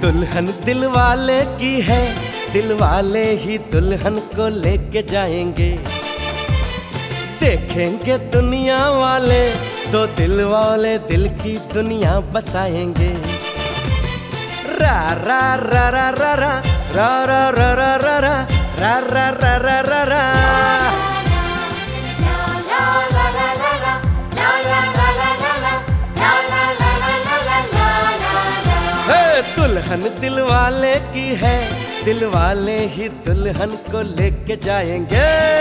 दुल्हन दिल वाले की है, दिल वाले ही दुल्हन को लेके जाएंगे। देखेंगे दुनिया वाले दो दिल वाले दिल की दुनिया बसाएंगे। रा रा रा रा रा रा रा रा रा रा रा रा रा रा रा रा रा। दुल्हन दिल वाले की है, दिल वाले ही दुल्हन को लेके जाएंगे।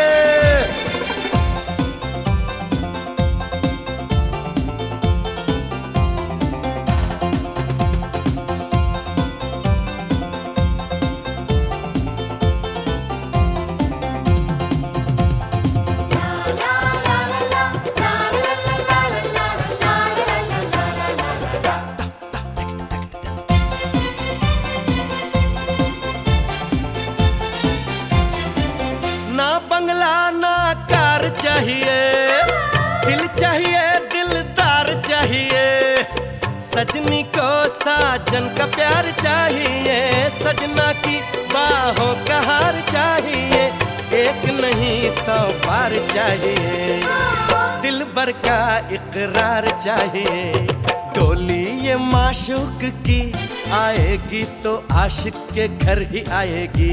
ना बंगला ना कार चाहिए, दिल चाहिए दिलदार चाहिए। सजनी को साजन का प्यार चाहिए, सजना की बाहों का हार चाहिए। एक नहीं 100 बार चाहिए, दिल भर का इकरार चाहिए। डोली ये माशूक की आएगी तो आशिक के घर ही आएगी।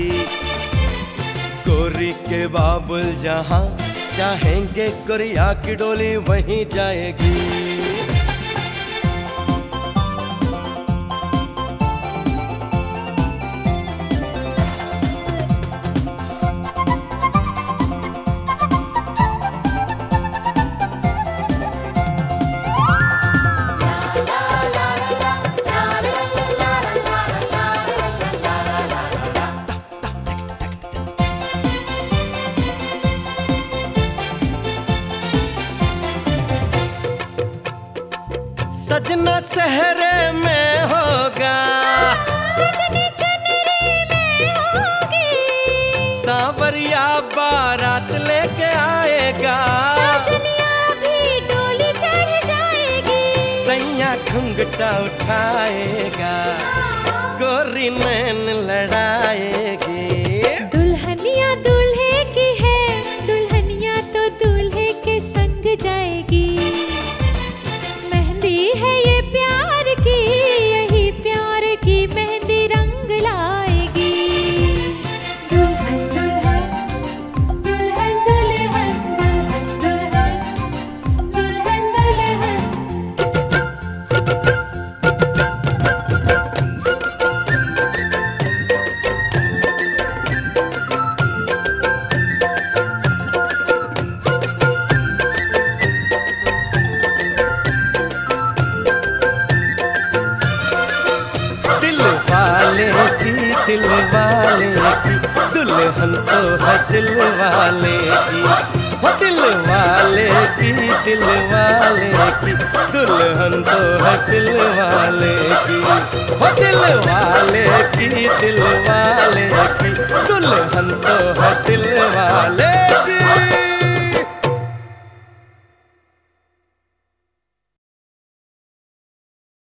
गोरी के बाबुल जहां चाहेंगे गोरिया की डोली वहीं जाएगी। सजना सहरे में होगा, सजनी चुनरी में होगी। सांवरिया बारात लेके आएगा, सजनिया भी डोली चढ़ जाएगी। सैया घुंघटा उठाएगा, गोरी नैन लड़ाएगी। दुल्हनिया दूल्हे की है, दुल्हनिया तो दूल्हे के संग जाएगी। मेहंदी है ये प्यार की, यही प्यार की मेहंदी रंग लाएगी। दुल्हन दुल्हन दुल्हन दुल्हन दुल्हन दुल्हन दुल्हन। दिल वाले की दुल्हन तो है दिल वाले की, हो दिल वाले की दिल वाले की दुल्हन तो है दिल वाले की, हो दिल वाले की दिल वाले